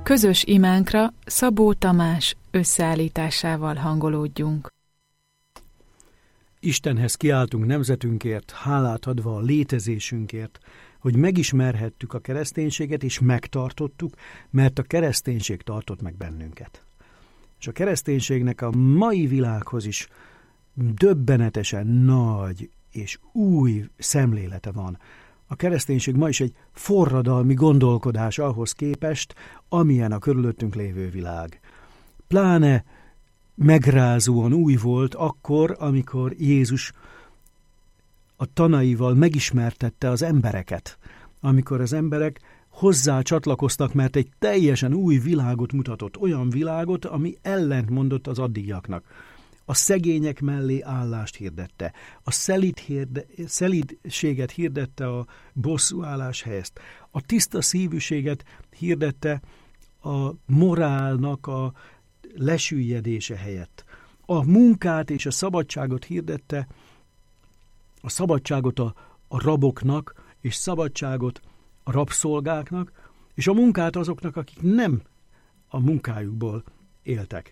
Közös imánkra Szabó Tamás összeállításával hangolódjunk. Istenhez kiáltunk nemzetünkért, hálát adva a létezésünkért, hogy megismerhettük a kereszténységet és megtartottuk, mert a kereszténység tartott meg bennünket. És a kereszténységnek a mai világhoz is döbbenetesen nagy és új szemlélete van. A kereszténység ma is egy forradalmi gondolkodás ahhoz képest, amilyen a körülöttünk lévő világ. Pláne megrázóan új volt akkor, amikor Jézus a tanaival megismertette az embereket, amikor az emberek hozzá csatlakoztak, mert egy teljesen új világot mutatott, olyan világot, ami ellentmondott az addigiaknak. A szegények mellé állást hirdette, a szelídséget hirdette a bosszúállás helyett, a tiszta szívűséget hirdette a morálnak a lesüllyedése helyett, a munkát és a szabadságot hirdette, a szabadságot a raboknak, és szabadságot a rabszolgáknak, és a munkát azoknak, akik nem a munkájukból éltek.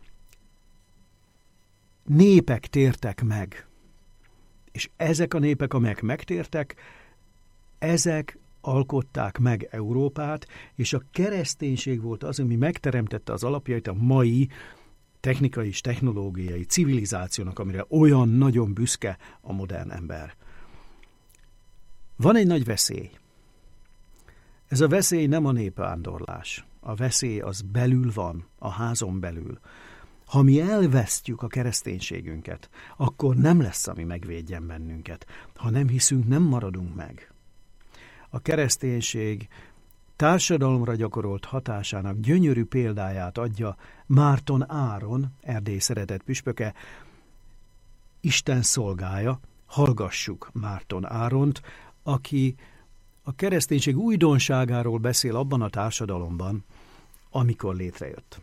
Népek tértek meg, és ezek a népek, amelyek megtértek, ezek alkották meg Európát, és a kereszténység volt az, ami megteremtette az alapjait a mai technikai és technológiai civilizációnak, amire olyan nagyon büszke a modern ember. Van egy nagy veszély. Ez a veszély nem a népvándorlás. A veszély az belül van, a házon belül. Ha mi elvesztjük a kereszténységünket, akkor nem lesz, ami megvédjen bennünket. Ha nem hiszünk, nem maradunk meg. A kereszténység társadalomra gyakorolt hatásának gyönyörű példáját adja Márton Áron, Erdély szeretett püspöke, Isten szolgája. Hallgassuk Márton Áront, aki a kereszténység újdonságáról beszél abban a társadalomban, amikor létrejött.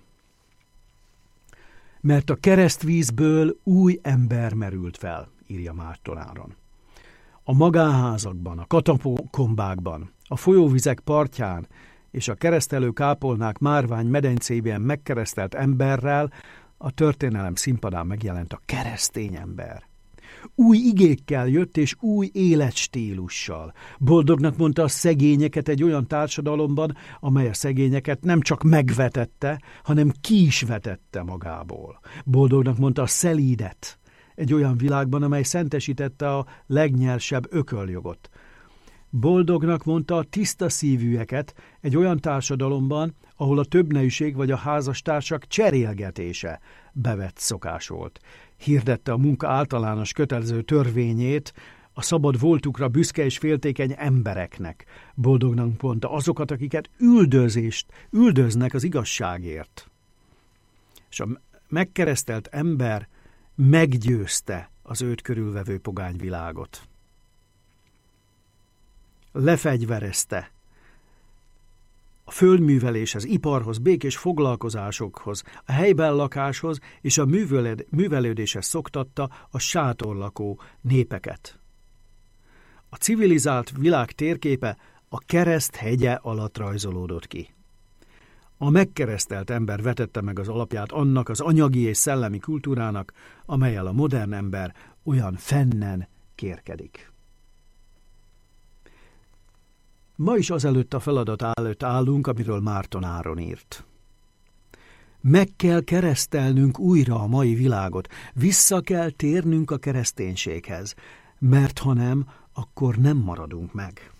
Mert a keresztvízből új ember merült fel, írja Márton Áron. A magánházakban, a katakombákban, a folyóvizek partján és a keresztelő kápolnák márvány medencében megkeresztelt emberrel a történelem színpadán megjelent a keresztény ember. Új igékkel jött és új életstílussal. Boldognak mondta a szegényeket egy olyan társadalomban, amely a szegényeket nem csak megvetette, hanem ki is vetette magából. Boldognak mondta a szelídet egy olyan világban, amely szentesítette a legnyelsebb ököljogot. Boldognak mondta a tiszta szívűeket egy olyan társadalomban, ahol a többnejűség vagy a házastársak cserélgetése bevett szokás volt. Hirdette a munka általános kötelező törvényét a szabad voltukra büszke és féltékeny embereknek. Boldognak mondta azokat, akiket üldöznek az igazságért. És a megkeresztelt ember meggyőzte az őt körülvevő pogányvilágot. Lefegyverezte a földműveléshez, iparhoz, békés foglalkozásokhoz, a helyben lakáshoz és a művelődéshez szoktatta a sátorlakó népeket. A civilizált világ térképe a kereszt hegye alatt rajzolódott ki. A megkeresztelt ember vetette meg az alapját annak az anyagi és szellemi kultúrának, amellyel a modern ember olyan fennen kérkedik. Ma is azelőtt a feladat előtt állunk, amiről Márton Áron írt. Meg kell keresztelnünk újra a mai világot, vissza kell térnünk a kereszténységhez, mert ha nem, akkor nem maradunk meg.